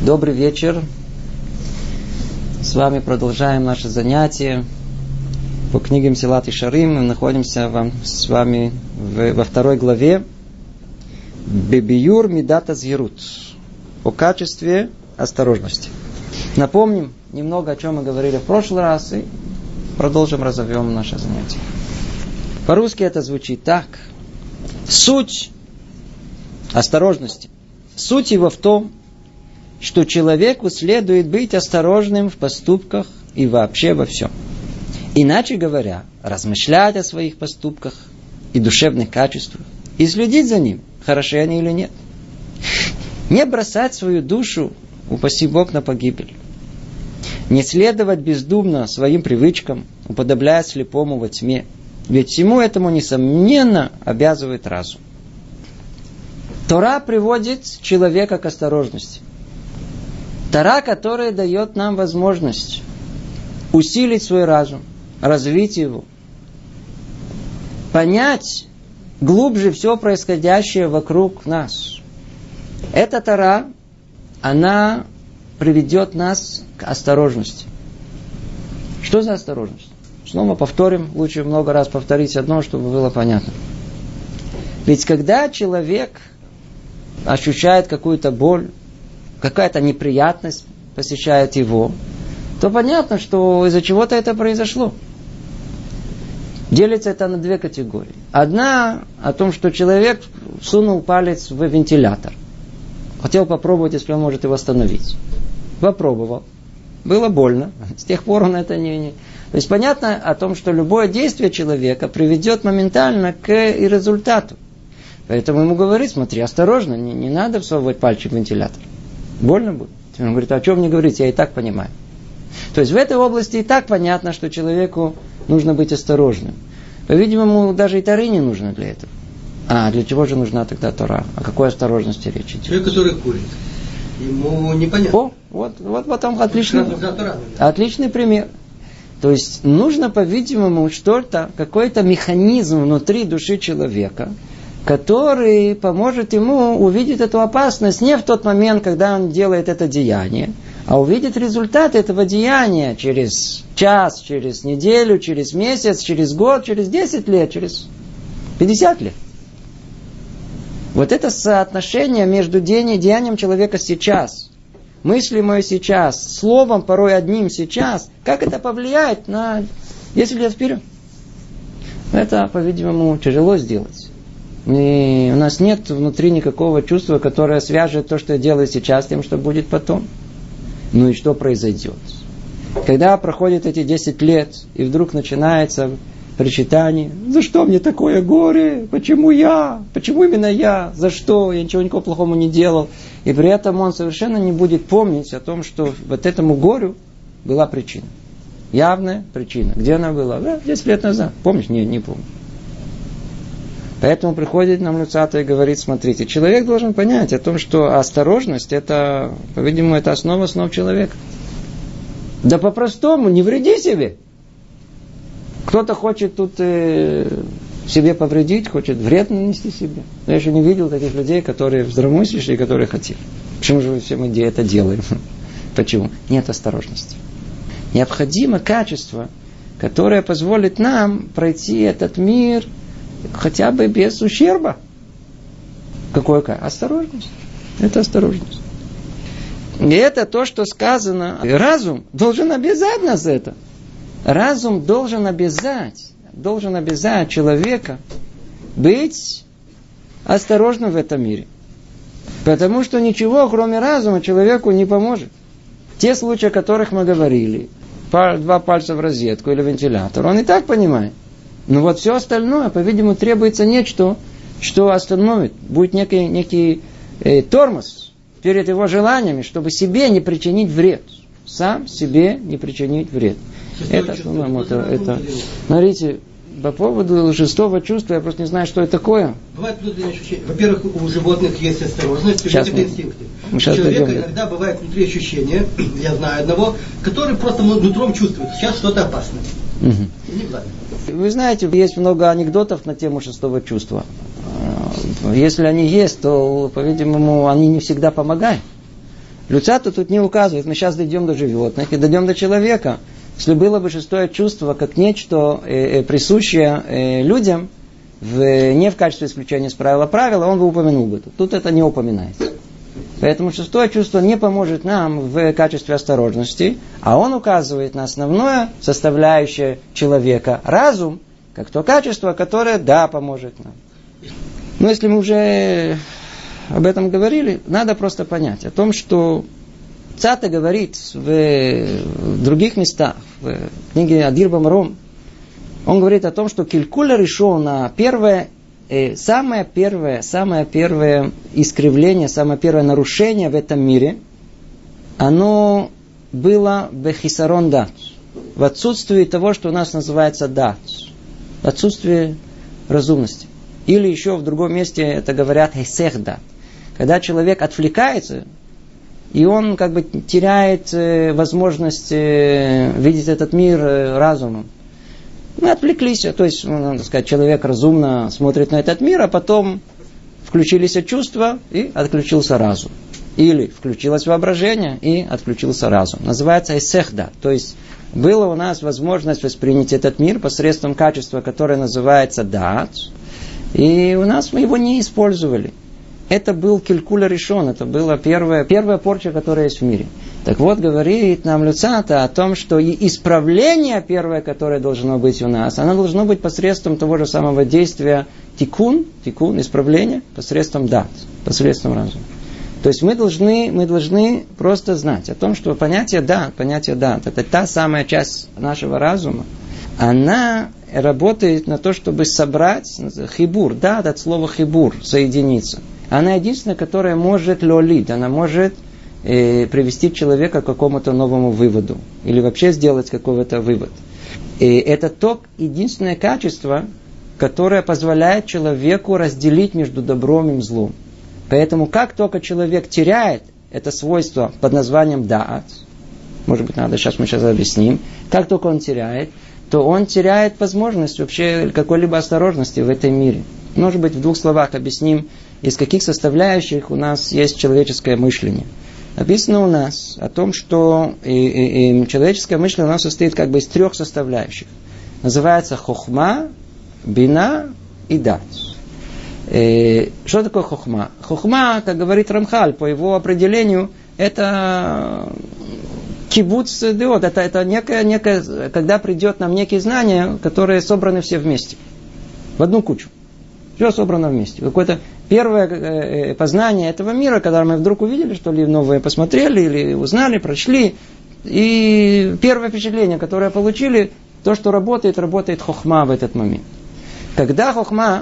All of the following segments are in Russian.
Добрый вечер. С вами продолжаем наше занятие по книге Месилат Йешарим. Мы находимся с вами во второй главе Бебиюр Мидат Азгирут, о качестве осторожности. Напомним немного, о чем мы говорили в прошлый раз, и продолжим, разовьем наше занятие. По-русски это звучит так. Суть осторожности. Суть его в том, что человеку следует быть осторожным в поступках и вообще во всем. Иначе говоря, размышлять о своих поступках и душевных качествах и следить за ним, хороши они или нет. Не бросать свою душу, упаси Бог, на погибель. Не следовать бездумно своим привычкам, уподобляя слепому во тьме. Ведь всему этому, несомненно, обязывает разум. Тора приводит человека к осторожности. Тора, которая дает нам возможность усилить свой разум, развить его, понять глубже все происходящее вокруг нас. Эта Тора, она приведет нас к осторожности. Что за осторожность? Снова повторим, лучше много раз повторить одно, чтобы было понятно. Ведь когда человек ощущает какую-то боль, какая-то неприятность посещает его, то понятно, что из-за чего-то это произошло. Делится это на две категории. Одна о том, что человек сунул палец в вентилятор. Хотел попробовать, если он может его остановить. Попробовал. Было больно. С тех пор он это не... То есть понятно о том, что любое действие человека приведет моментально к результату. Поэтому ему говорит, смотри, осторожно, не надо всовывать пальчик в вентилятор. Больно будет. Он говорит, о чем мне говорить, я и так понимаю. То есть в этой области и так понятно, что человеку нужно быть осторожным. По-видимому, даже и Торы не нужно для этого. А для чего же нужна тогда Тора? О какой осторожности речь идет? Человек, который курит, ему непонятно. Вот потом отличный пример. То есть нужно, по-видимому, что-то, какой-то механизм внутри души человека, который поможет ему увидеть эту опасность не в тот момент, когда он делает это деяние, а увидеть результат этого деяния через час, через неделю, через месяц, через год, через 10 лет, через 50 лет. Вот это соотношение между деянием человека сейчас, мыслимое сейчас, словом порой одним сейчас, как это повлияет на 10 лет вперед? Это, по-видимому, тяжело сделать. И у нас нет внутри никакого чувства, которое свяжет то, что я делаю сейчас, с тем, что будет потом. Ну и что произойдет? Когда проходит эти 10 лет, и вдруг начинается причитание, за что мне такое горе? Почему я? Почему именно я? За что? Я ничего никакого плохого не делал. И при этом он совершенно не будет помнить о том, что вот этому горю была причина. Явная причина. Где она была? 10 лет назад. Помнишь? Не помню. Поэтому приходит нам Люцата и говорит, смотрите, человек должен понять о том, что осторожность, это, по-видимому, это основа основ человека. Да по-простому, не вреди себе. Кто-то хочет тут себе повредить, хочет вред нанести себе. Я еще не видел таких людей, которые здравомыслящие, которые хотят. Почему же все мы это делаем? Почему? Нет осторожности. Необходимо качество, которое позволит нам пройти этот мир хотя бы без ущерба. Какое? Осторожность. Это осторожность. И это то, что сказано. Разум должен обязать нас это. Разум должен обязать человека быть осторожным в этом мире. Потому что ничего, кроме разума, человеку не поможет. Те случаи, о которых мы говорили, 2 пальца в розетку или вентилятор, он и так понимает. Но вот все остальное, по-видимому, требуется нечто, что остановит. Будет некий тормоз перед его желаниями, чтобы себе не причинить вред. Сам себе не причинить вред. Это. Смотрите, по поводу шестого чувства, я просто не знаю, что это такое. Бывает внутренние ощущения. Во-первых, у животных есть осторожность, у человека инстинкты. У человека иногда бывает внутри ощущения, я знаю одного, который просто нутром чувствует, сейчас что-то опасное. Вы знаете, есть много анекдотов на тему шестого чувства. Если они есть, то, по-видимому, они не всегда помогают. Люцата тут не указывает, мы сейчас дойдем до животных и дойдем до человека. Если было бы шестое чувство как нечто присущее людям, не в качестве исключения из правила, он бы упомянул бы. Тут это не упоминается. Поэтому шестое чувство не поможет нам в качестве осторожности, а он указывает на основное составляющее человека, разум, как то качество, которое, да, поможет нам. Но если мы уже об этом говорили, надо просто понять о том, что Цата говорит в других местах, в книге Адир Бамаром, он говорит о том, что Килькуля решил на самое первое искривление, самое первое нарушение в этом мире, оно было бехисарон дат, в отсутствии того, что у нас называется дат, в отсутствии разумности. Или еще в другом месте это говорят хесех дат, когда человек отвлекается, и он как бы теряет возможность видеть этот мир разумом. Мы отвлеклись, то есть, надо сказать, человек разумно смотрит на этот мир, а потом включились чувства и отключился разум. Или включилось воображение и отключился разум. Называется эсехда, то есть была у нас возможность воспринять этот мир посредством качества, которое называется дат, и у нас мы его не использовали. Это был килькуля решен, это была первая порча, которая есть в мире. Так вот, говорит нам Люцата о том, что и исправление первое, которое должно быть у нас, оно должно быть посредством того же самого действия тикун, исправление, посредством дат, посредством разума. То есть мы должны просто знать о том, что понятие дат, это та самая часть нашего разума, она работает на то, чтобы собрать хибур, дат от слова хибур, соединиться. Она единственная, которая может лолид, она может привести человека к какому-то новому выводу. Или вообще сделать какой-то вывод. И это то единственное качество, которое позволяет человеку разделить между добром и злом. Поэтому как только человек теряет это свойство под названием даат, может быть, мы сейчас объясним, как только он теряет, то он теряет возможность вообще какой-либо осторожности в этом мире. Может быть, в двух словах объясним, из каких составляющих у нас есть человеческое мышление. Написано у нас о том, что человеческое мышление у нас состоит как бы из трех составляющих. Называется хохма, бина и дат. Что такое хохма? Хохма, как говорит Рамхаль, по его определению, это кибуц деот, это некое, когда придет нам некие знания, которые собраны все вместе, в одну кучу. Все собрано вместе. Какое-то первое познание этого мира, когда мы вдруг увидели, что ли новое посмотрели, или узнали, прочли. И первое впечатление, которое получили, то, что работает хохма в этот момент. Когда хохма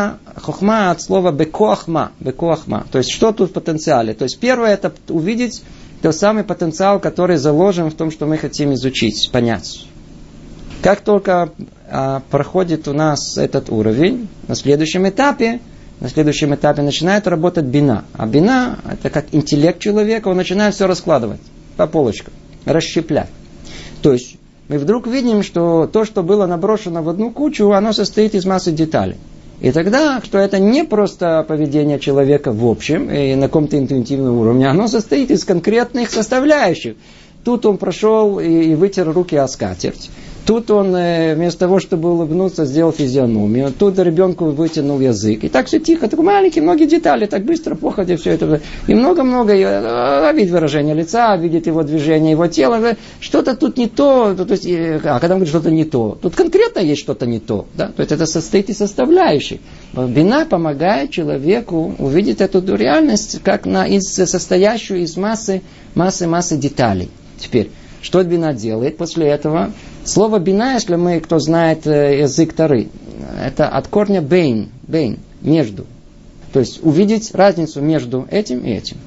от слова бекоахма, то есть что тут в потенциале. То есть первое это увидеть тот самый потенциал, который заложен в том, что мы хотим изучить, понять. Как только проходит у нас этот уровень, на следующем этапе начинает работать бина. А бина, это как интеллект человека, он начинает все раскладывать по полочкам, расщеплять. То есть мы вдруг видим, что то, что было наброшено в одну кучу, оно состоит из массы деталей. И тогда, что это не просто поведение человека в общем, и на каком-то интуитивном уровне, оно состоит из конкретных составляющих. Тут он прошел и вытер руки о скатерть. Тут он вместо того, чтобы улыбнуться, сделал физиономию. Тут ребенку вытянул язык. И так все тихо, такие маленькие, многие детали, так быстро, походя, все это. И много-много видит выражение лица, видит его движение, его тело. Что-то тут не то. То есть, когда он говорит, что-то не то, тут конкретно есть что-то не то. Да? То есть это состоит из составляющих. Бина помогает человеку увидеть эту реальность, как состоящую из массы деталей. Теперь, что бина делает после этого? Слово бина, если кто знает язык Торы, это от корня бейн, между. То есть увидеть разницу между этим и этим.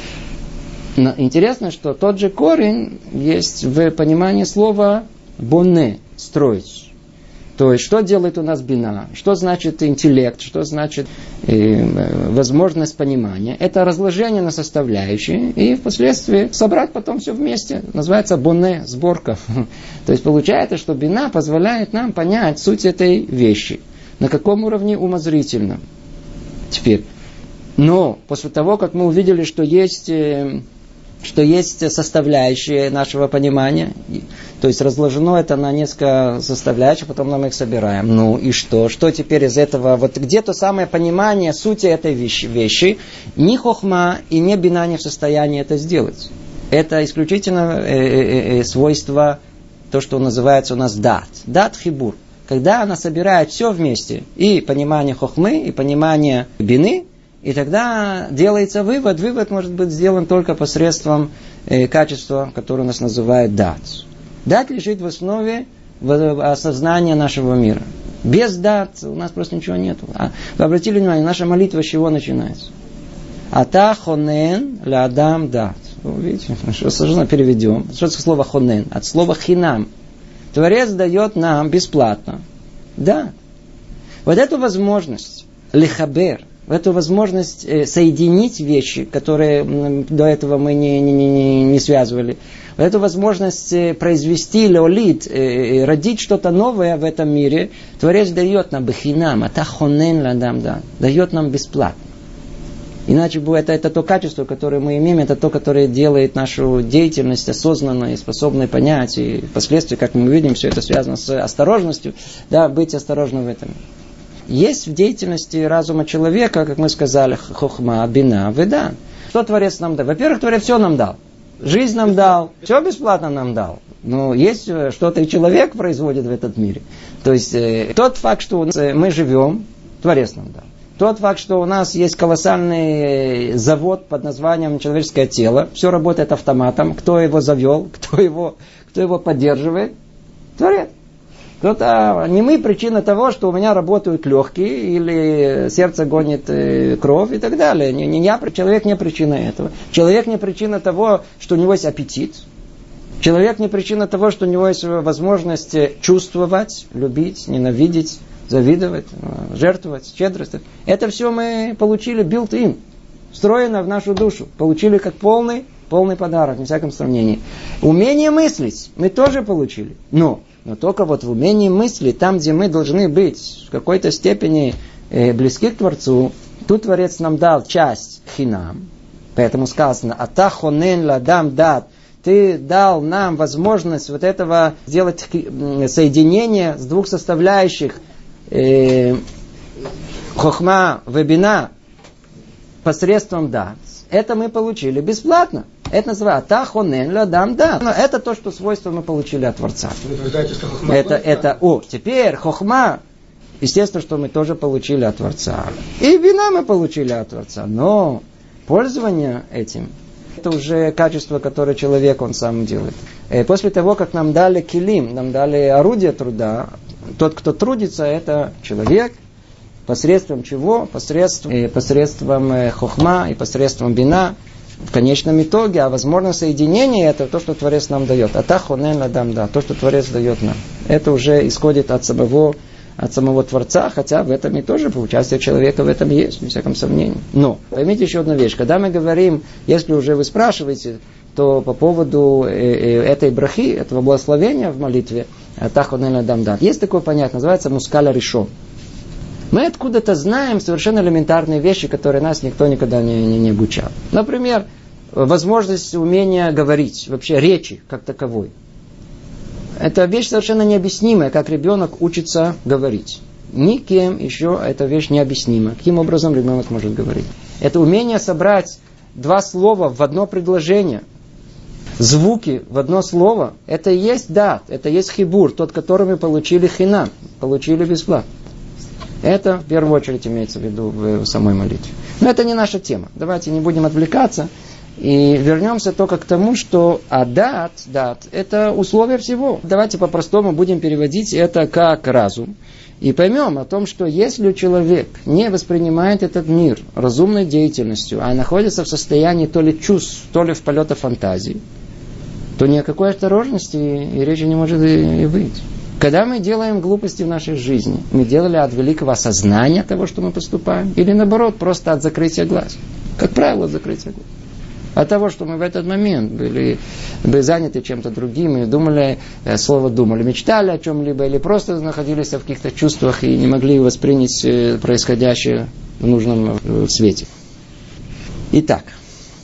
Но интересно, что тот же корень есть в понимании слова боне, строить. То есть, что делает у нас бина? Что значит интеллект? Что значит возможность понимания? Это разложение на составляющие и впоследствии собрать потом все вместе. Называется боне, сборка. То есть, получается, что бина позволяет нам понять суть этой вещи. На каком уровне умозрительном. Теперь. Но, после того, как мы увидели, что есть что есть составляющие нашего понимания. То есть разложено это на несколько составляющих, потом мы их собираем. Ну и что? Что теперь из этого? Вот где то самое понимание сути этой вещи. Ни хохма и ни бина не в состоянии это сделать. Это исключительно свойство, то, что называется у нас дат. Дат хибур. Когда она собирает все вместе, и понимание хохмы, и понимание бины, и тогда делается вывод. Вывод может быть сделан только посредством качества, которое у нас называют дат. Дат лежит в основе осознания нашего мира. Без дат у нас просто ничего нет. Вы обратили внимание, наша молитва с чего начинается? Ата хонен ля адам дат. Видите, что сложно переведем. Что это слово хонен? От слова хинам. Творец дает нам бесплатно. Да. Вот эту возможность лихабер, эту возможность соединить вещи, которые до этого мы не связывали, эту возможность произвести леолит, родить что-то новое в этом мире, Творец дает нам бехинам, атахонен ладам, да, дает нам бесплатно. Иначе это то качество, которое мы имеем, это то, которое делает нашу деятельность осознанной, способной понять, и впоследствии, как мы видим, все это связано с осторожностью, да, быть осторожным в этом. Есть в деятельности разума человека, как мы сказали, хохма, бина, ведан. Что Творец нам дал? Во-первых, Творец все нам дал. Жизнь нам дал, все бесплатно нам дал. Но есть что-то и человек производит в этом мире. То есть тот факт, что мы живем, Творец нам дал. Тот факт, что у нас есть колоссальный завод под названием человеческое тело, все работает автоматом, кто его завел, кто его поддерживает, Творец. Кто-то, не мы причина того, что у меня работают легкие, или сердце гонит кровь и так далее. Человек не причина этого. Человек не причина того, что у него есть аппетит. Человек не причина того, что у него есть возможность чувствовать, любить, ненавидеть, завидовать, жертвовать, щедрость. Это все мы получили built-in, встроено в нашу душу. Получили как полный подарок, не всяком сравнении. Умение мыслить мы тоже получили. Но только вот в умении мысли, там, где мы должны быть в какой-то степени близки к Творцу, тут Творец нам дал часть хинам. Поэтому сказано, ата хонен ладам дат. Ты дал нам возможность вот этого сделать соединение с двух составляющих хохма, вебина посредством дат. Это мы получили бесплатно. Это называется атахонен ладам дат. Но это то, что свойство мы получили от Творца. Теперь хохма, естественно, что мы тоже получили от Творца. И вина мы получили от Творца. Но пользование этим, это уже качество, которое человек он сам делает. После того, как нам дали килим, нам дали орудие труда, тот, кто трудится, это человек. Посредством чего? Посредством хохма и посредством бина. В конечном итоге, а возможно соединение, это то, что Творец нам дает. Атахонен ладам да, то, что Творец дает нам. Это уже исходит от самого Творца, хотя в этом и тоже участие человека в этом есть, без всяком сомнении. Но, поймите еще одну вещь. Когда мы говорим, если уже вы спрашиваете, то по поводу этой брахи, этого благословения в молитве, атахонен ладам да, есть такое понятие, называется мускаля решон. Мы откуда-то знаем совершенно элементарные вещи, которые нас никто никогда не обучал. Например, возможность умения говорить, вообще речи как таковой. Это вещь совершенно необъяснимая, как ребенок учится говорить. Никем еще эта вещь необъяснима. Каким образом ребенок может говорить? Это умение собрать два слова в одно предложение, звуки в одно слово, это и есть дат, это и есть хибур, тот, который мы получили хинам, получили бесплатно. Это в первую очередь имеется в виду в самой молитве. Но это не наша тема. Давайте не будем отвлекаться. И вернемся только к тому, что дат, это условие всего. Давайте по-простому будем переводить это как разум. И поймем о том, что если человек не воспринимает этот мир разумной деятельностью, а находится в состоянии то ли чувств, то ли в полете фантазии, то ни о какой осторожности и речи не может и быть. Когда мы делаем глупости в нашей жизни, мы делали от великого осознания того, что мы поступаем, или наоборот, просто от закрытия глаз. Как правило, от закрытия глаз. От того, что мы в этот момент были заняты чем-то другим, и думали, мечтали о чем-либо, или просто находились в каких-то чувствах и не могли воспринять происходящее в нужном свете. Итак,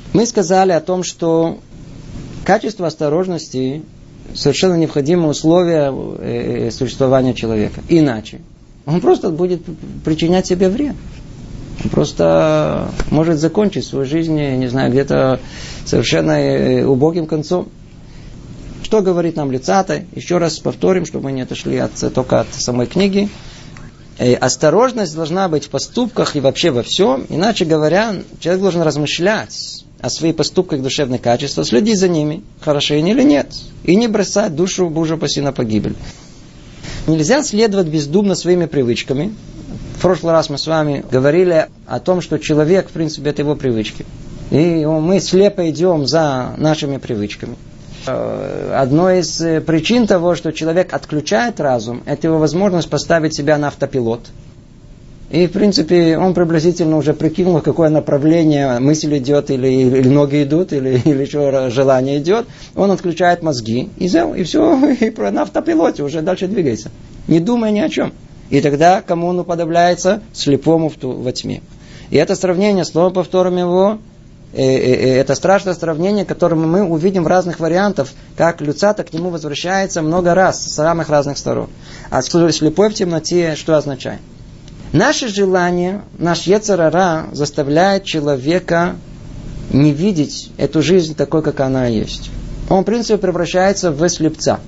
Мы сказали о том, что качество осторожности совершенно необходимое условие существования человека. Иначе он просто будет причинять себе вред. Он просто может закончить свою жизнь, не знаю, где-то совершенно убогим концом. Что говорит нам Люцата? Еще раз повторим, чтобы мы не отошли только от самой книги. Осторожность должна быть в поступках и вообще во всем. Иначе говоря, человек должен размышлять о своих поступках, душевных качествах, следить за ними, хороши они или нет. И не бросать душу Божию упаси на погибель. Нельзя следовать бездумно своими привычками. В прошлый раз мы с вами говорили о том, что человек, в принципе, это его привычки. И мы слепо идем за нашими привычками. Одной из причин того, что человек отключает разум, это его возможность поставить себя на автопилот. И, в принципе, он приблизительно уже прикинул, в какое направление мысль идет, или ноги идут, или еще желание идет. Он отключает мозги, и все, и на автопилоте уже дальше двигается, не думая ни о чем. И тогда кому он уподобляется? Слепому во тьме. И это сравнение, снова повторим его, это страшное сравнение, которое мы увидим в разных вариантах, как Люцата к нему возвращается много раз, с самых разных сторон. А слепой в темноте что означает? Наше желание, наш йецер ара заставляет человека не видеть эту жизнь такой, как она есть. Он, в принципе, превращается в слепца.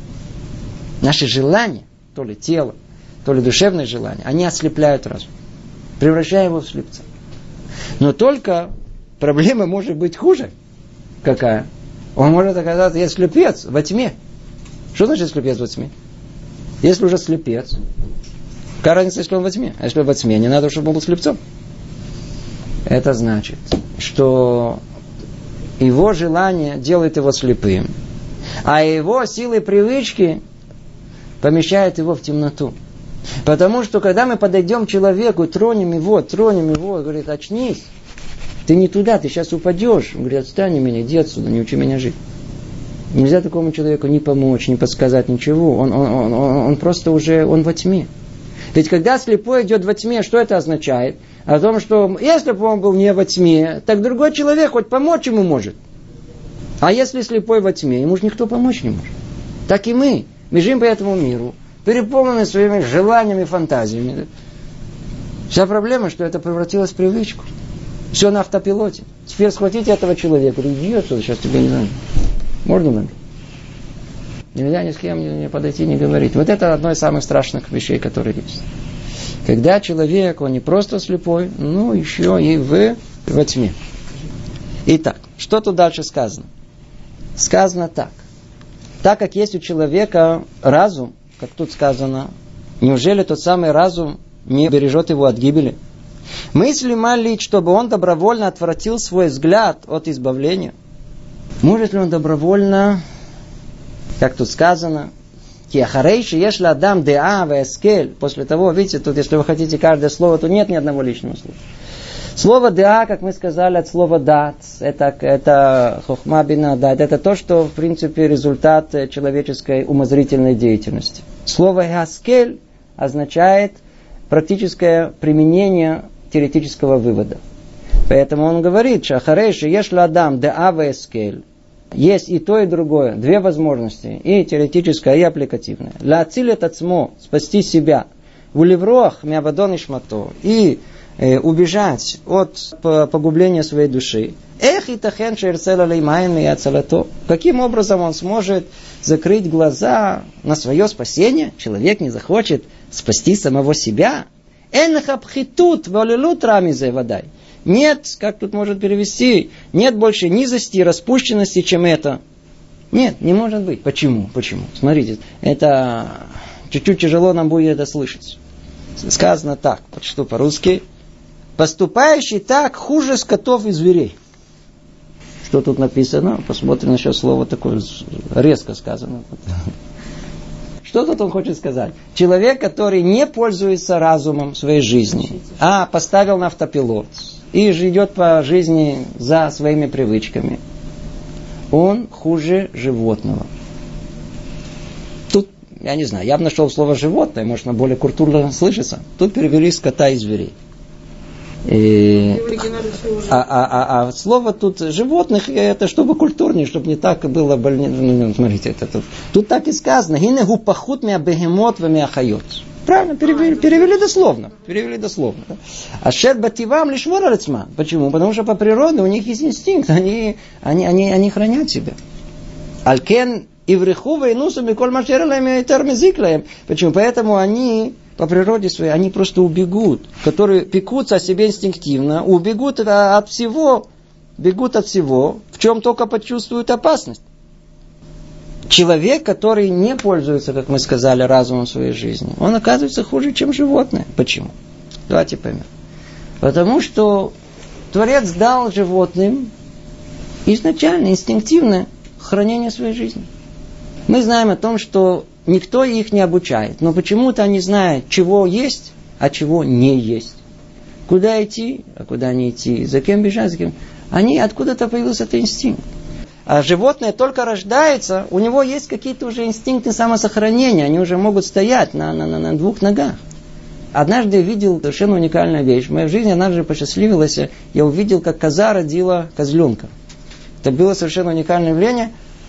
Наши желания, то ли тело, то ли душевные желания, они ослепляют разум, превращая его в слепца. Но только проблема может быть хуже. Какая? Он может оказаться, есть слепец во тьме. Что значит слепец во тьме? Если уже слепец, какая разница, если он во тьме? А если он во тьме, не надо, чтобы он был слепцом. Это значит, что его желание делает его слепым, а его силы и привычки помещают его в темноту. Потому что, когда мы подойдем к человеку, тронем его, говорит, очнись, ты не туда, ты сейчас упадешь. Он говорит, отстань меня, иди отсюда, не учи меня жить. Нельзя такому человеку ни помочь, ни подсказать, ничего. Он просто уже, он во тьме. Ведь когда слепой идет во тьме, что это означает? О том, что если бы он был не во тьме, так другой человек хоть помочь ему может. А если слепой во тьме, ему же никто помочь не может. Так и мы бежим по этому миру, переполнены своими желаниями, фантазиями. Вся проблема, что это превратилось в привычку. Все на автопилоте. Теперь схватите этого человека, иди отсюда, сейчас тебе не надо. Можно нам? Нельзя ни с кем не подойти, не говорить. Вот это одно из самых страшных вещей, которые есть. Когда человек, он не просто слепой, но еще и во тьме. Итак, что тут дальше сказано? Сказано так. Так как есть у человека разум, как тут сказано, неужели тот самый разум не бережет его от гибели? Мысли молить, чтобы он добровольно отвратил свой взгляд от избавления. Может ли он добровольно, как тут сказано, после того, видите, тут, если вы хотите каждое слово, то нет ни одного лишнего слова. Слово «деа», как мы сказали, от слова «дат», это хохма бина дат, это то, что, в принципе, результат человеческой умозрительной деятельности. Слово «хаскель» означает практическое применение теоретического вывода. Поэтому он говорит, «Шахарейши ешла адам деа вескель». Есть и то, и другое. Две возможности. И теоретическая, и аппликативная. «Лаацилет ацмо» – спасти себя. «Вулеврох миабадон ишмато» – и убежать от погубления своей души. «Эх итахен шерцела леймайн мияцалато». Каким образом он сможет закрыть глаза на свое спасение? Человек не захочет спасти самого себя. «Энхабхитут валилут рамизе водай». Нет, как тут может перевести, нет больше низости и распущенности, чем это. Нет, не может быть. Почему? Смотрите, это чуть-чуть тяжело нам будет это слышать. Сказано так, прочту по-русски. Поступающий так хуже скотов и зверей. Что тут написано? Посмотрим еще слово такое резко сказано. Что тут он хочет сказать? Человек, который не пользуется разумом в своей жизни, а поставил на автопилот и идет по жизни за своими привычками, он хуже животного. Тут, я не знаю, я бы нашел слово животное, может, оно более культурно слышится. Тут перевели скота и зверей. А слово тут животных, это чтобы культурнее, чтобы не так было больно. Смотрите, тут так и сказано. Гинегу пахут мя бегемот ва мя хайот. Правильно, перевели дословно. Ашер бативам лишмор аль-ацма. Почему? Потому что по природе у них есть инстинкт. Они хранят себя. Алькен ивриху вейнусу миколь машер лаем айтер мезик лаем. Почему? Поэтому они по природе своей, они просто убегут. Которые пекутся о себе инстинктивно, убегут от всего, бегут от всего, в чем только почувствуют опасность. Человек, который не пользуется, как мы сказали, разумом в своей жизни, он оказывается хуже, чем животное. Почему? Давайте поймем. Потому что Творец дал животным изначально, инстинктивное хранение своей жизни. Мы знаем о том, что никто их не обучает, но почему-то они знают, чего есть, а чего не есть. Куда идти, а куда не идти, за кем бежать, за кем. Откуда-то появился этот инстинкт. А животное только рождается, у него есть какие-то уже инстинкты самосохранения, они уже могут стоять на двух ногах. Однажды я видел совершенно уникальную вещь. В моей жизни однажды посчастливилось, я увидел, как коза родила козленка. Это было совершенно уникальное явление.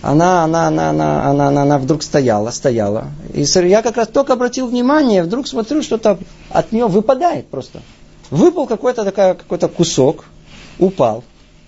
Она вдруг стояла. И я как раз только обратил внимание, вдруг смотрю, что-то от нее выпадает просто. Выпал какой-то кусок, упал.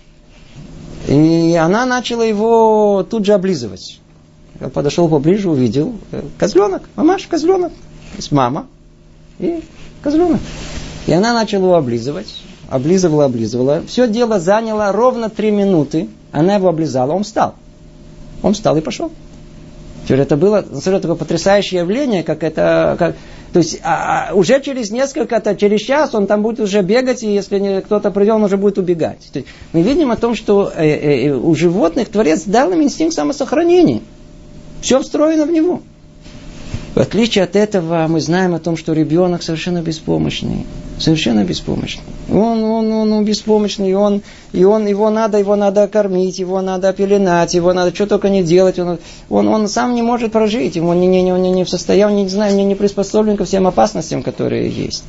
И она начала его тут же облизывать. Я подошел поближе, увидел козленок, мамаша, козленок. Есть мама и козленок. И она начала его облизывать. Облизывала. Все дело заняло ровно 3 минуты. Она его облизала, он встал. Он встал и пошел. Это было такое потрясающее явление, то есть уже через час он там будет уже бегать, и если кто-то придет, он уже будет убегать. То есть мы видим о том, что у животных Творец дал им инстинкт самосохранения. Все встроено в него. В отличие от этого, мы знаем о том, что ребенок совершенно беспомощный. Совершенно беспомощный. Он беспомощный, его надо кормить, его надо пеленать, его надо что только не делать. Он сам не может прожить, он не в состоянии, не приспособлен ко всем опасностям, которые есть.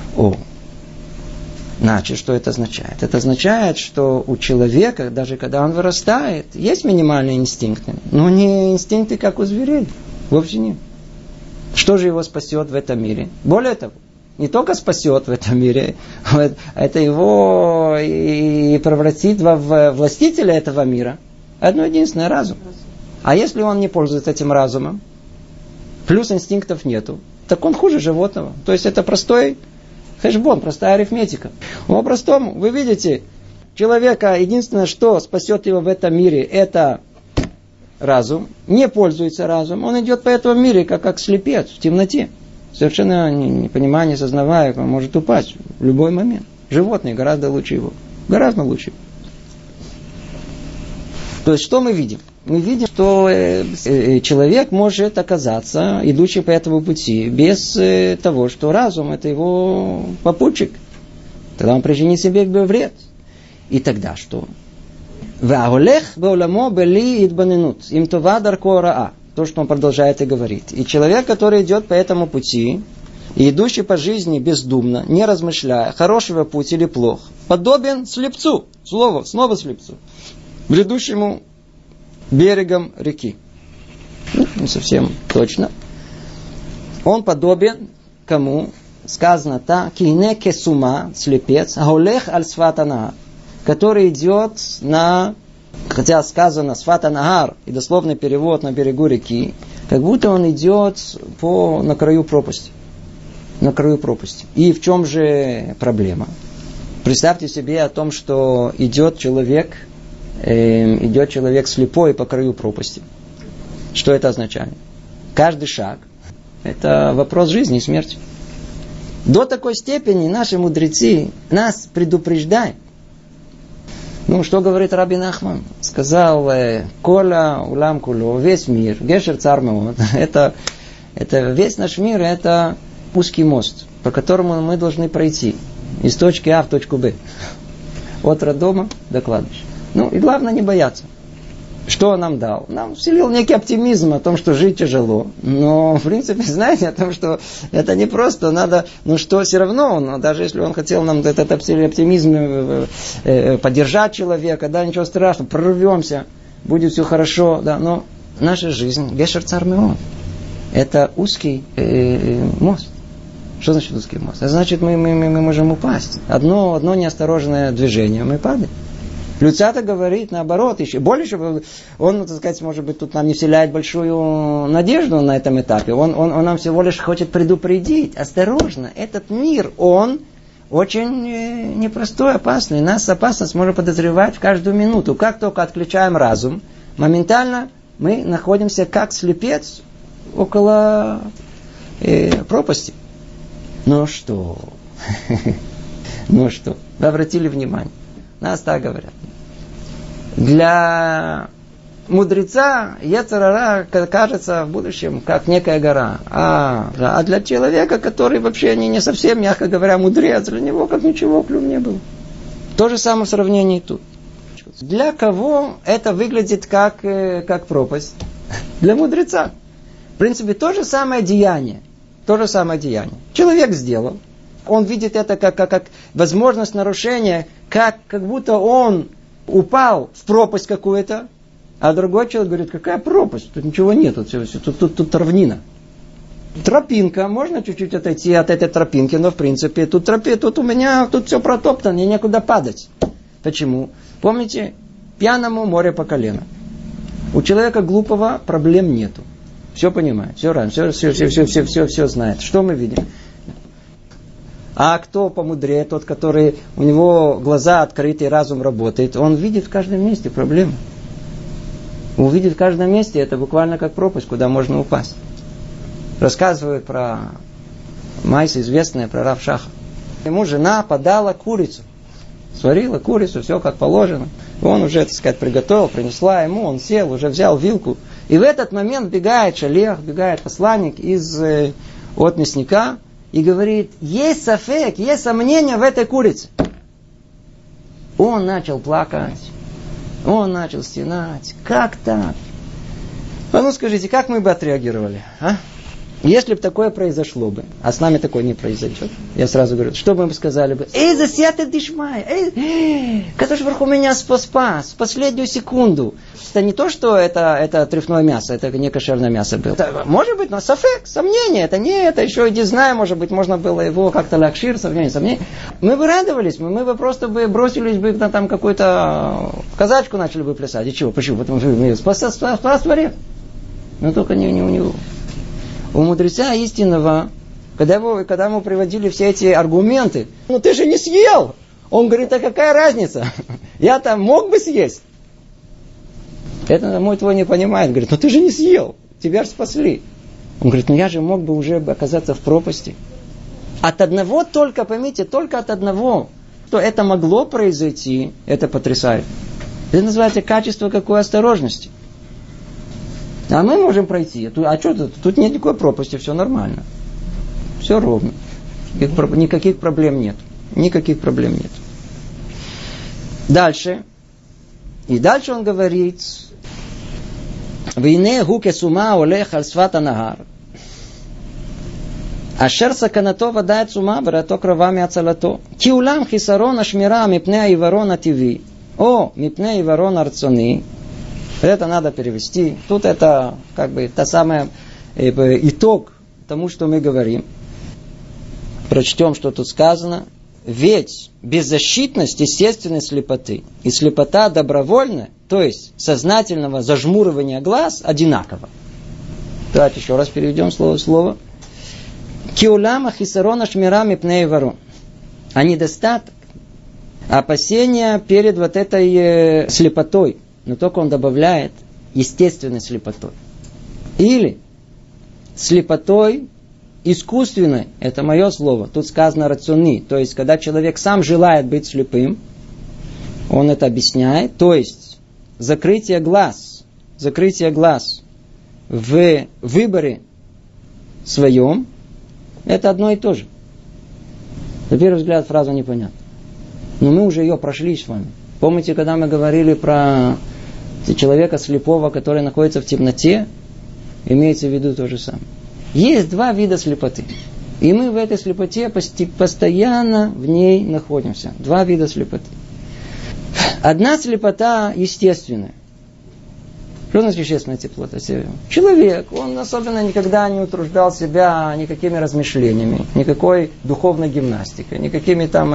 Значит, что это означает? Это означает, что у человека, даже когда он вырастает, есть минимальные инстинкты, но не инстинкты, как у зверей. Вовсе нет. Что же его спасет в этом мире? Более того, не только спасет в этом мире, это его и превратит во властителя этого мира. Одно единственное — разум. А если он не пользуется этим разумом, плюс инстинктов нету, так он хуже животного. То есть это простой хэшбон, простая арифметика. По-простому, вы видите, человека единственное, что спасет его в этом мире, это разум. Не пользуется разумом, он идет по этому миру как слепец в темноте. Совершенно не понимая, не сознавая, он может упасть в любой момент. Животные гораздо лучше его. Гораздо лучше. То есть, что мы видим? Мы видим, что человек может оказаться, идущий по этому пути, без того, что разум — это его попутчик. Тогда он причинит себе вред. И тогда что? То, что он продолжает и говорит. И человек, который идет по этому пути, и идущий по жизни бездумно, не размышляя, хорошего путь или плох, подобен слепцу, снова слепцу, бредущему берегом реки. Не совсем точно. Он подобен кому? Сказано так: кине кесума, слепец, аулех аль сватана, который идет хотя сказано сфата нагар, и дословный перевод на берегу реки, как будто он идет на краю пропасти. На краю пропасти. И в чем же проблема? Представьте себе о том, что идет человек слепой по краю пропасти. Что это означает? Каждый шаг — это вопрос жизни и смерти. До такой степени наши мудрецы нас предупреждают. Что говорит Раби Нахман? Сказал: Коля улам куло, весь мир, гешер цар меот. Это весь наш мир, это узкий мост, по которому мы должны пройти из точки А в точку Б. От роддома до кладбища. И главное не бояться. Что он нам дал? Нам вселил некий оптимизм о том, что жить тяжело. Но, в принципе, знаете, о том, что это не просто, надо, что все равно, даже если он хотел нам этот оптимизм поддержать человека, ничего страшного, прорвемся, будет все хорошо, но наша жизнь, Гешер Цар Меод, это узкий мост. Что значит узкий мост? Это значит, мы можем упасть. Одно неосторожное движение, мы падаем. Люцата говорит наоборот, еще больше, он, так сказать, может быть, тут нам не вселяет большую надежду на этом этапе. Он нам всего лишь хочет предупредить. Осторожно, этот мир, он очень непростой, опасный. Нас опасность может подозревать в каждую минуту. Как только отключаем разум, моментально мы находимся как слепец около пропасти. Ну что? Вы обратили внимание? Нас так говорят. Для мудреца Йецер Гара кажется в будущем как некая гора. А для человека, который вообще не совсем, мягко говоря, мудрец, для него как ничего клюв не было. То же самое сравнение тут. Для кого это выглядит как пропасть? Для мудреца. В принципе, то же самое деяние. Человек сделал. Он видит это как возможность нарушения, как будто он упал в пропасть какую-то, а другой человек говорит, какая пропасть? Тут ничего нет, тут равнина. Тропинка, можно чуть-чуть отойти от этой тропинки, но в принципе тут у меня все протоптано, мне некуда падать. Почему? Помните, пьяному море по колено. У человека глупого проблем нету. Все понимает, все знает. Что мы видим? А кто помудрее, тот, который у него глаза открыты, разум работает, он видит в каждом месте проблемы. Увидит в каждом месте, это буквально как пропасть, куда можно упасть. Рассказывают про майс известная, про Рав Шаха. Ему жена подала курицу. Сварила курицу, все как положено. Он уже, так сказать, приготовил, принесла ему, он сел, уже взял вилку. И в этот момент бегает шалех, бегает посланник от мясника, и говорит, есть сафек, есть сомнения в этой курице. Он начал плакать. Он начал стенать. Как так? Скажите, как мы бы отреагировали? Если бы такое произошло бы, а с нами такое не произойдет, я сразу говорю, что бы мы сказали бы? Засятый дишмай! Кадош Барух Ху меня спас в последнюю секунду. Это не то, что это трефное мясо, это не кошерное мясо было. Это, может быть, но сафек, сомнение, это не это, еще не знаю, может быть, можно было его как-то лакшир, сомнение. Мы бы радовались, мы бы просто бросились бы на там какую-то казачку начали бы плясать. И чего? Почему? Потому что спас Творец. Но только не у него. У мудреца истинного, когда ему приводили все эти аргументы, ты же не съел. Он говорит, а какая разница? Я там мог бы съесть. Это мой твой не понимает. Говорит, ты же не съел. Тебя же спасли. Он говорит, я же мог бы уже оказаться в пропасти. От одного только, поймите, только от одного, что это могло произойти, это потрясает. Это называется качество какой осторожности. А мы можем пройти. А что тут? Тут нет никакой пропасти, все нормально. Все ровно. Никаких проблем нет. Дальше. И дальше он говорит, «Вейне гуке сума олех аль свата нагар. Ашер саканато вадает сума барато кровами ацалато. Ки улам хисарон ашмира мипне аиварон ативи. О, мипне аиварон арцони». Это надо перевести. Тут это та самая итог тому, что мы говорим. Прочтем, что тут сказано. Ведь беззащитность естественной слепоты и слепота добровольная, то есть сознательного зажмуривания глаз, одинаково. Давайте еще раз переведем слово в слово. Киулама хисарона шмирами пней ворон. А недостаток, опасения перед вот этой слепотой. Но только он добавляет естественной слепотой. Или слепотой искусственной. Это мое слово. Тут сказано рациони. То есть, когда человек сам желает быть слепым, он это объясняет. То есть, закрытие глаз в выборе своем, это одно и то же. На первый взгляд фраза непонятна. Но мы уже ее прошли с вами. Помните, когда мы говорили про человека слепого, который находится в темноте, имеется в виду то же самое. Есть два вида слепоты. И мы в этой слепоте постоянно в ней находимся. Два вида слепоты. Одна слепота естественная. Что значит естественная слепота? Человек, он особенно никогда не утруждал себя никакими размышлениями, никакой духовной гимнастикой, никакими там...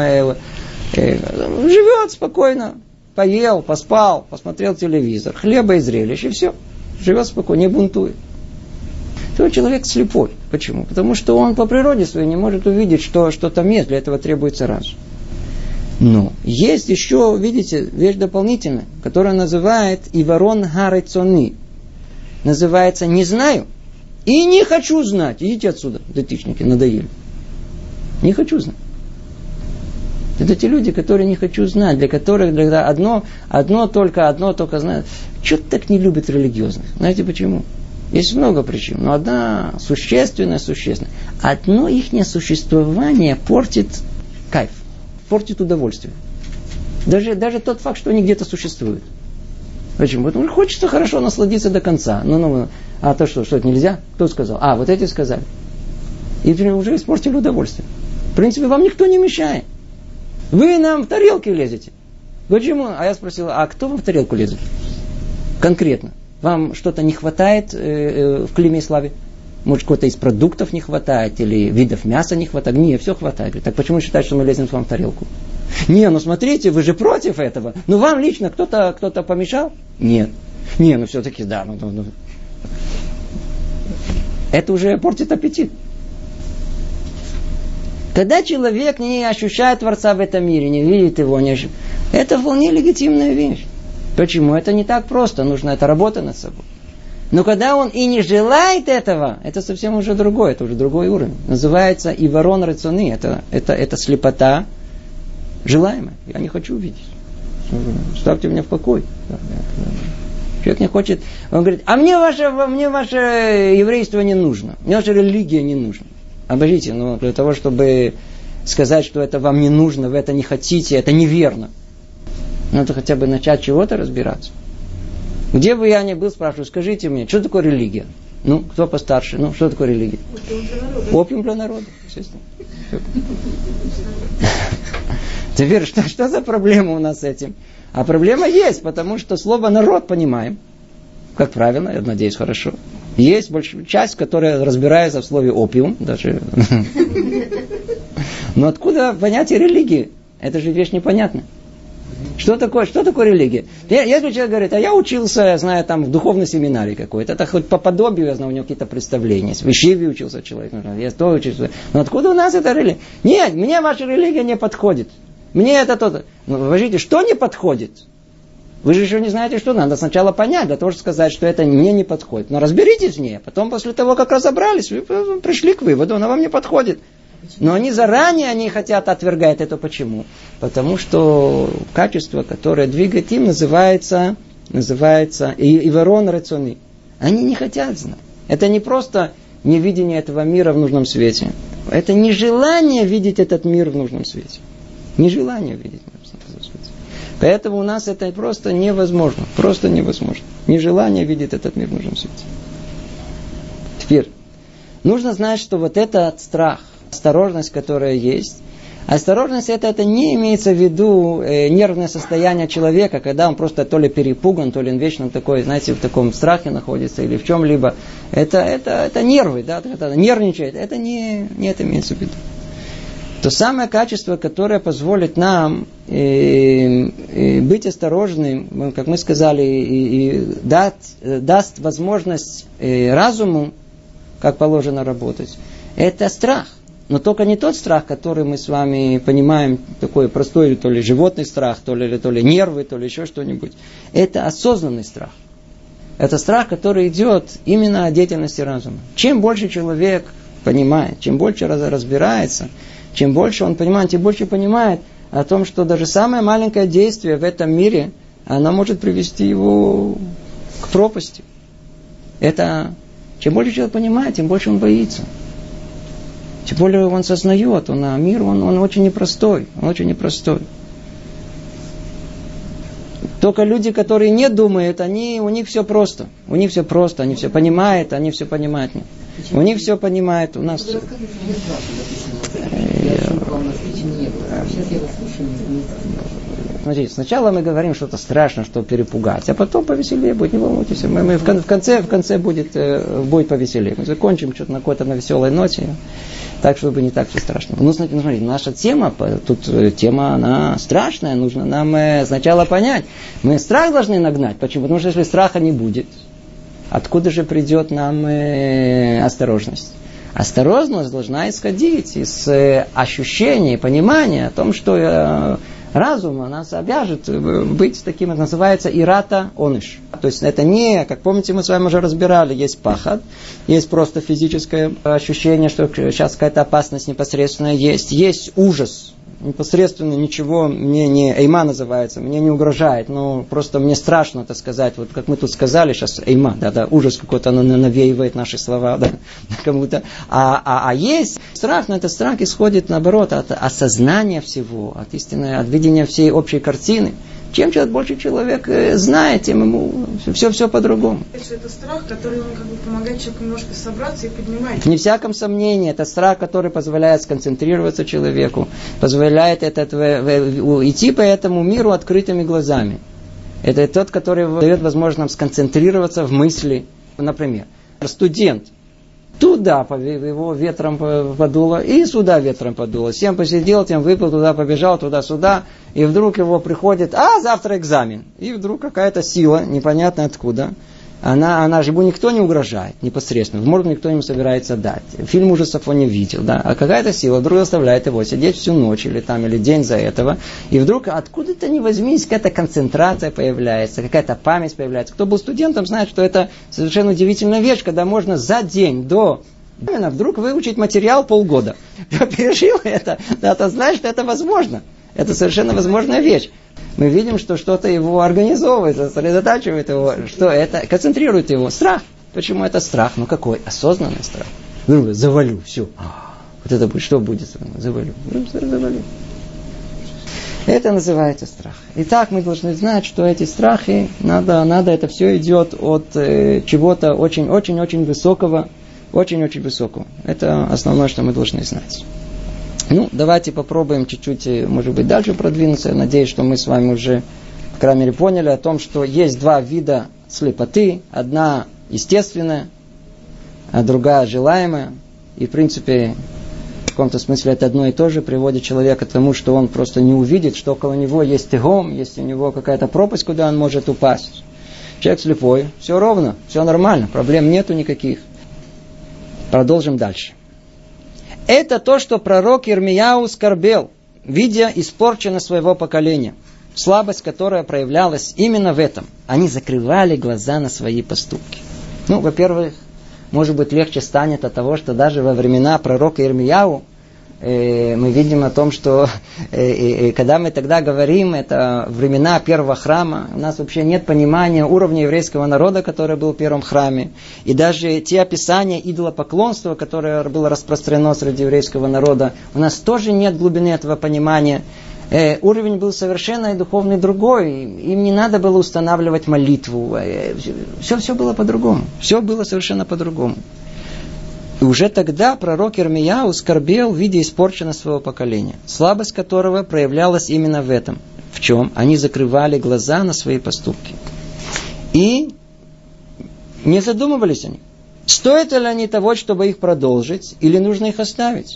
живет спокойно. Поел, поспал, посмотрел телевизор, хлеба и зрелищ, и все. Живет спокойно, не бунтует. То человек слепой. Почему? Потому что он по природе своей не может увидеть, что там есть, для этого требуется разум. Но есть еще, видите, вещь дополнительная, которая называет Иварон Гарецони. Называется «не знаю» и «не хочу знать». Идите отсюда, детишники, надоели. Не хочу знать. Это те люди, которые не хочу знать, для которых одно только знают. Что-то так не любят религиозных. Знаете почему? Есть много причин, но одна существенная. Одно их существование портит кайф, портит удовольствие. Даже тот факт, что они где-то существуют. Почему? Потому что хочется хорошо насладиться до конца. А то что это нельзя? Кто сказал? Вот эти сказали. И уже испортили удовольствие. В принципе, вам никто не мешает. Вы нам в тарелки лезете. Почему? А я спросил, кто вам в тарелку лезет? Конкретно. Вам что-то не хватает в Климе и Славе? Может, какого-то из продуктов не хватает, или видов мяса не хватает? Нет, все хватает. Так почему считать, что мы лезем к вам в тарелку? Смотрите, вы же против этого. Вам лично кто-то помешал? Нет. Все-таки да. Это уже портит аппетит. Когда человек не ощущает Творца в этом мире, не видит его, это вполне легитимная вещь. Почему? Это не так просто, нужна эта работа над собой. Но когда он и не желает этого, это совсем уже другое, это уже другой уровень. Называется Иварон Рецони, это слепота желаемая. Я не хочу видеть. Ставьте меня в покой. Человек не хочет, он говорит, мне ваше еврейство не нужно, мне ваша религия не нужна. Обождите, для того, чтобы сказать, что это вам не нужно, вы это не хотите, это неверно. Надо хотя бы начать чего-то разбираться. Где бы я ни был, спрашиваю, скажите мне, что такое религия? Кто постарше? Что такое религия? Опиум для народа. Естественно. Теперь, что за проблема у нас с этим? А проблема есть, потому что слово «народ» понимаем. Как правильно, я надеюсь, хорошо. Есть большая часть, которая разбирается в слове «опиум». Даже. Но откуда понятие религии? Это же вещь непонятная. Что такое религия? Если человек говорит, я учился, я знаю, там в духовной семинарии какой-то, это хоть по подобию, я знаю, у него какие-то представления. В Ишиве учился человек, я то учился. Но откуда у нас эта религия? Нет, мне ваша религия не подходит. Мне это то-то. Скажите, что не подходит? Вы же еще не знаете, что надо сначала понять, для того, чтобы сказать, что это мне не подходит. Но разберитесь в ней. Потом, после того, как разобрались, вы пришли к выводу, она вам не подходит. Но они заранее хотят отвергать это. Почему? Потому что качество, которое двигает им, называется Иварон Рецони. Они не хотят знать. Это не просто невидение этого мира в нужном свете. Это нежелание видеть этот мир в нужном свете. Нежелание видеть мир в нужном свете. Поэтому у нас это просто невозможно. Просто невозможно. Нежелание видеть этот мир в нужном свете. Теперь, нужно знать, что вот этот страх, осторожность, которая есть, осторожность это не имеется в виду нервное состояние человека, когда он просто то ли перепуган, то ли он вечно такой, знаете, в таком страхе находится или в чем-либо. Это нервы, да, когда нервничает, это не это имеется в виду. То самое качество, которое позволит нам быть осторожным, как мы сказали, и даст возможность разуму, как положено, работать, это страх. Но только не тот страх, который мы с вами понимаем, такой простой, то ли животный страх, то ли нервы, то ли еще что-нибудь. Это осознанный страх. Это страх, который идет именно от деятельности разума. Чем больше человек понимает, чем больше разбирается, чем больше он понимает, тем больше понимает о том, что даже самое маленькое действие в этом мире, оно может привести его к пропасти. Чем больше человек понимает, тем больше он боится. Тем более он сознает, мир, он очень непростой. Он очень непростой. Только люди, которые не думают, у них все просто. У них все просто, они все понимают, они все понимают. У них все понимают. У нас... Смотрите, сначала мы говорим что-то страшное, чтобы перепугать, а потом повеселее будет, не волнуйтесь. Мы в конце будет повеселее. Мы закончим что-то на какой-то веселой ноте, так, чтобы не так все страшно. Ну, смотрите, наша тема, тема, она страшная, нужно нам сначала понять. Мы страх должны нагнать. Почему? Потому что если страха не будет, откуда же придет нам осторожность? Осторожность должна исходить из ощущения, понимания о том, что разум нас обяжет быть таким, это называется ирата оныш. То есть это не, как помните, мы с вами уже разбирали, есть пахад, есть просто физическое ощущение, что сейчас какая-то опасность непосредственная есть. Есть ужас. Непосредственно ничего мне не, эйма называется, мне не угрожает, но просто мне страшно, так сказать, вот как мы тут сказали сейчас, эйма, да, ужас какой-то навеивает наши слова, да, кому-то. А есть страх, но этот страх исходит, наоборот, от осознания всего, от истины, от видения всей общей картины. Чем больше человек знает, тем ему все по-другому. Это страх, который помогает человеку немножко собраться и поднимать. Не всяком сомнении, это страх, который позволяет сконцентрироваться человеку, позволяет идти по этому миру открытыми глазами. Это тот, который дает возможность нам сконцентрироваться в мысли. Например, студент. Туда его ветром подуло, и сюда ветром подуло. Тем посидел, тем выпил, туда побежал, туда-сюда. И вдруг его приходит, завтра экзамен. И вдруг какая-то сила, непонятно откуда. Она же ему никто не угрожает непосредственно. В морг никто ему собирается дать. Фильм ужасов он не видел. Да? А какая-то сила вдруг заставляет его сидеть всю ночь или день за этого. И вдруг откуда-то не возьмись, какая-то концентрация появляется, какая-то память появляется. Кто был студентом, знает, что это совершенно удивительная вещь, когда можно за день до вдруг выучить материал полгода. Кто пережил это, то знает, что это возможно. Это совершенно возможная вещь. Мы видим, что что-то его организовывает, сосредотачивает его, что это концентрирует его. Страх. Почему это страх? Какой? Осознанный страх. Завалю, все. Вот это будет, что будет? Завалю. Это называется страх. Итак, мы должны знать, что эти страхи, надо, это все идет от чего-то очень-очень-очень высокого. Очень-очень высокого. Это основное, что мы должны знать. Давайте попробуем чуть-чуть, может быть, дальше продвинуться. Я надеюсь, что мы с вами уже, по крайней мере, поняли о том, что есть два вида слепоты. Одна естественная, а другая желаемая. И, в принципе, в каком-то смысле это одно и то же приводит человека к тому, что он просто не увидит, что около него есть тегом, есть у него какая-то пропасть, куда он может упасть. Человек слепой, все ровно, все нормально, проблем нету никаких. Продолжим дальше. Это то, что пророк Ирмияу скорбел, видя испорченность своего поколения. Слабость, которая проявлялась именно в этом. Они закрывали глаза на свои поступки. Во-первых, может быть, легче станет от того, что даже во времена пророка Ирмияу мы видим о том, что когда мы тогда говорим, это времена первого храма, у нас вообще нет понимания уровня еврейского народа, который был в первом храме. И даже те описания идолопоклонства, которое было распространено среди еврейского народа, у нас тоже нет глубины этого понимания. Уровень был совершенно духовный другой. Им не надо было устанавливать молитву. Все было по-другому. Все было совершенно по-другому. И уже тогда пророк Ирмияу скорбел в виде испорченности своего поколения, слабость которого проявлялась именно в этом. В чем? Они закрывали глаза на свои поступки. И не задумывались они. Стоит ли они того, чтобы их продолжить, или нужно их оставить?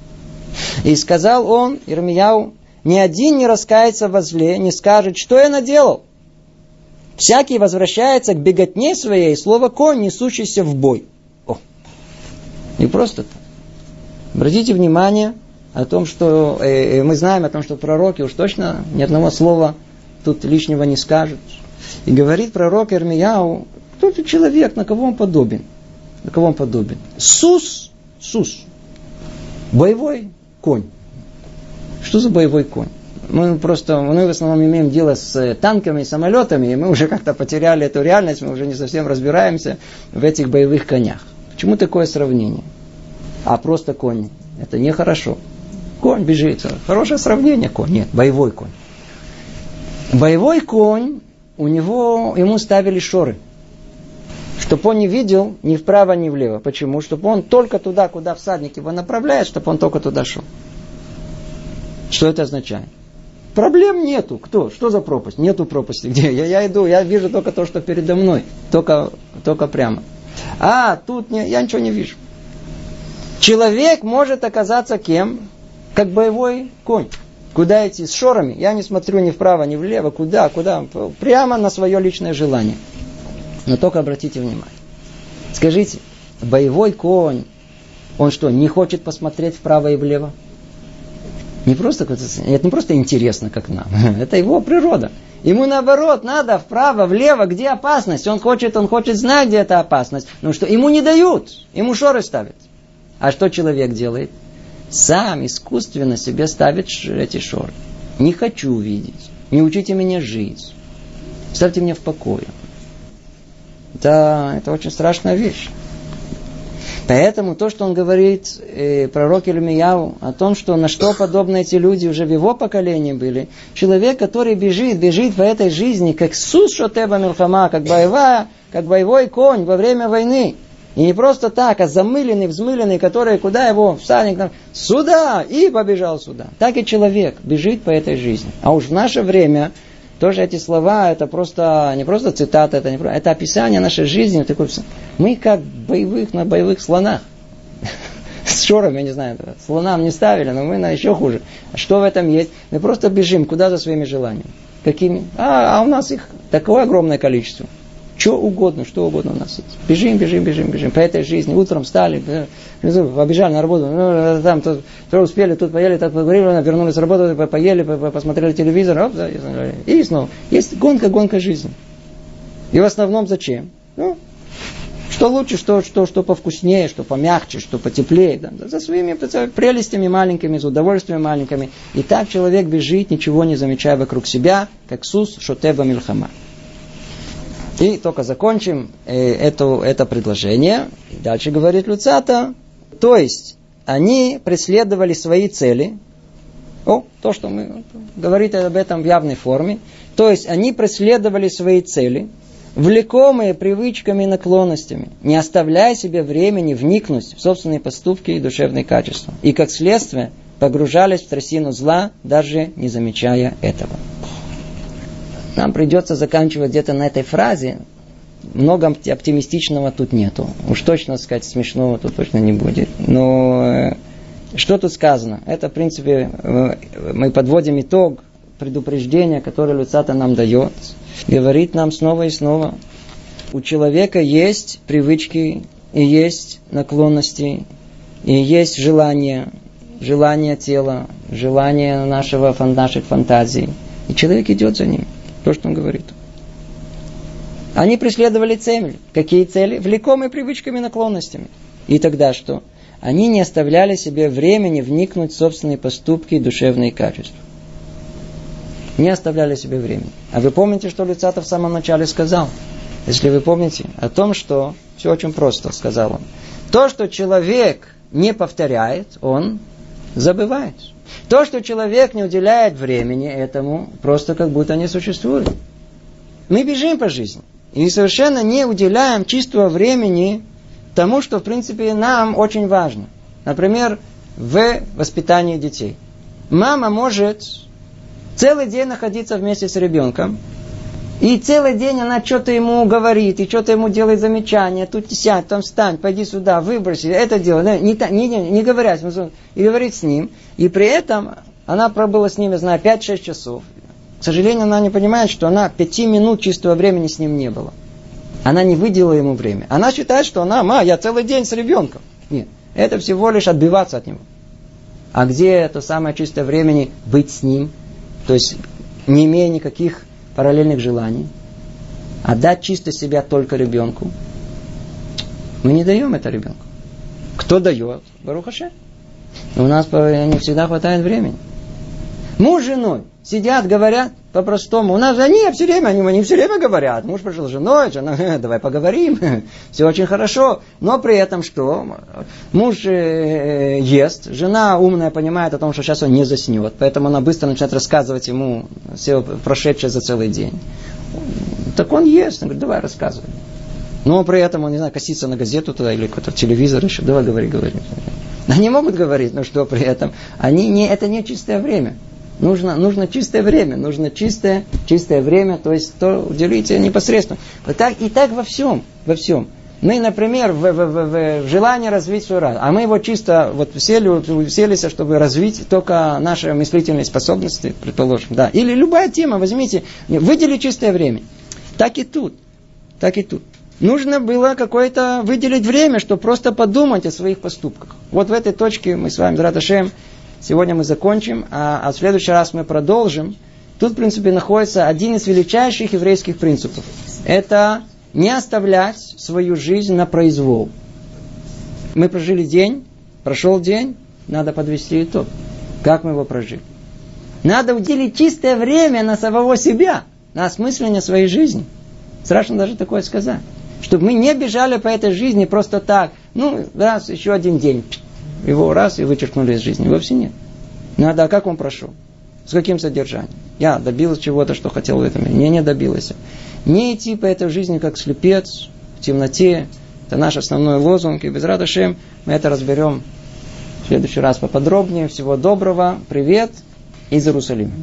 И сказал он, Ирмияу, ни один не раскается во зле, не скажет, что я наделал. Всякий возвращается к беготне своей, слово конь, несущийся в бой. Не просто так. Обратите внимание о том, что мы знаем о том, что пророки уж точно ни одного слова тут лишнего не скажут. И говорит пророк Ирмияу, кто это человек, на кого он подобен? На кого он подобен? Сус. Боевой конь. Что за боевой конь? Мы в основном имеем дело с танками и самолетами, и мы уже как-то потеряли эту реальность, мы уже не совсем разбираемся в этих боевых конях. Почему такое сравнение? А просто конь. Это нехорошо. Конь бежит. Хорошее сравнение. Конь. Нет, боевой конь. Боевой конь ему ставили шоры. Чтобы он не видел ни вправо, ни влево. Почему? Чтобы он только туда, куда всадник его направляет, чтобы он только туда шел. Что это означает? Проблем нету. Кто? Что за пропасть? Нету пропасти. Где? Я иду, я вижу только то, что передо мной. Только прямо. Тут я ничего не вижу. Человек может оказаться кем? Как боевой конь. Куда идти? С шорами. Я не смотрю ни вправо, ни влево. Куда? Прямо на свое личное желание. Но только обратите внимание. Скажите, боевой конь, он что, не хочет посмотреть вправо и влево? Это не просто интересно, как нам. Это его природа. Ему наоборот надо вправо, влево, где опасность. Он хочет знать, где эта опасность. Но что? Ему не дают. Ему шоры ставят. А что человек делает? Сам искусственно себе ставит эти шоры. Не хочу видеть. Не учите меня жить. Оставьте меня в покое. Это очень страшная вещь. Поэтому то, что он говорит, пророк Ирмияу, о том, что на что подобны эти люди уже в его поколении были. Человек, который бежит по этой жизни, как сус шотеба милхама, как боевой конь во время войны. И не просто так, а замыленный, взмыленный, который, куда его всадник, сюда, и побежал сюда. Так и человек бежит по этой жизни. А уж в наше время, тоже эти слова, это просто, не просто цитата, это описание нашей жизни. Мы как на боевых слонах. С шорами, я не знаю, слонам не ставили, но мы еще хуже. А что в этом есть? Мы просто бежим, куда за своими желаниями. Какими? У нас их такое огромное количество. Что угодно у нас есть. Бежим. По этой жизни. Утром встали, побежали на работу. Там успели, тут поели, так поговорили, вернулись с работы, поели, посмотрели телевизор. И снова. Есть гонка жизни. И в основном зачем? Что лучше, что повкуснее, что помягче, что потеплее. За своими прелестями маленькими, за удовольствиями маленькими. И так человек бежит, ничего не замечая вокруг себя, как сус шотеба милхама. И только закончим это предложение. Дальше говорит Люцата. То есть, они преследовали свои цели. То, что мы говорим об этом в явной форме. То есть, они преследовали свои цели, влекомые привычками и наклонностями, не оставляя себе времени вникнуть в собственные поступки и душевные качества. И, как следствие, погружались в трясину зла, даже не замечая этого. Нам придется заканчивать где-то на этой фразе. Много оптимистичного тут нету. Уж точно сказать смешного тут точно не будет. Но что тут сказано? Это, в принципе, мы подводим итог предупреждения, которое Люцата нам дает. Говорит нам снова и снова. У человека есть привычки, и есть наклонности, и есть желания тела, желания наших фантазий. И человек идет за ним. То, что он говорит. Они преследовали цели. Какие цели? Влекомые привычками и наклонностями. И тогда что? Они не оставляли себе времени вникнуть в собственные поступки и душевные качества. Не оставляли себе времени. А вы помните, что Люцата в самом начале сказал? Если вы помните, о том, что все очень просто, сказал он. То, что человек не повторяет, он забывает. То, что человек не уделяет времени этому, просто как будто не существует. Мы бежим по жизни. И совершенно не уделяем чистого времени тому, что, в принципе, нам очень важно. Например, в воспитании детей. Мама может целый день находиться вместе с ребенком, и целый день она что-то ему говорит, и что-то ему делает замечания. Тут сядь, там встань, пойди сюда, выброси, это делай. Не говоря, и говорит с ним. И при этом она пробыла с ним, я знаю, 5-6 часов. К сожалению, она не понимает, что она 5 минут чистого времени с ним не было. Она не выделила ему время. Она считает, что я целый день с ребенком. Нет, это всего лишь отбиваться от него. А где это самое чистое времени быть с ним? То есть, не имея никаких параллельных желаний, отдать чисто себя только ребенку. Мы не даем это ребенку. Кто дает? Барух Ашем. У нас не всегда хватает времени. Муж с женой сидят, говорят по-простому. У нас они все время говорят. Муж пришел с женой, жена, давай поговорим. Все очень хорошо. Но при этом что? Муж ест, жена умная понимает о том, что сейчас он не заснет. Поэтому она быстро начинает рассказывать ему все прошедшее за целый день. Так он есть. Он говорит, давай рассказывай. Но при этом он, не знаю, косится на газету туда или какой-то телевизор еще. Давай говори. Они могут говорить, но что при этом? Это не чистое время. Нужно чистое время. Нужно чистое время. То есть, то уделите непосредственно. И так во всем. Мы, например, в желании развить свой разум. А мы его чисто уселись, чтобы развить только наши мыслительные способности, предположим. Да. Или любая тема, возьмите, выдели чистое время. Так и тут. Нужно было какое-то выделить время, чтобы просто подумать о своих поступках. Вот в этой точке мы с вами, Бе'эзрат Ашем, сегодня мы закончим, а в следующий раз мы продолжим. Тут, в принципе, находится один из величайших еврейских принципов. Это не оставлять свою жизнь на произвол. Мы прожили день, прошел день, надо подвести итог. Как мы его прожили? Надо уделить чистое время на самого себя, на осмысление своей жизни. Страшно даже такое сказать. Чтобы мы не бежали по этой жизни просто так. Раз, еще один день. Его раз и вычеркнули из жизни. Вовсе нет. Надо, а как он прошел? С каким содержанием? Я добилась чего-то, что хотел в этом мире. Не добилась. Не идти по этой жизни как слепец, в темноте. Это наш основной лозунг. И Бе'эзрат Ашем мы это разберем в следующий раз поподробнее. Всего доброго. Привет из Иерусалима.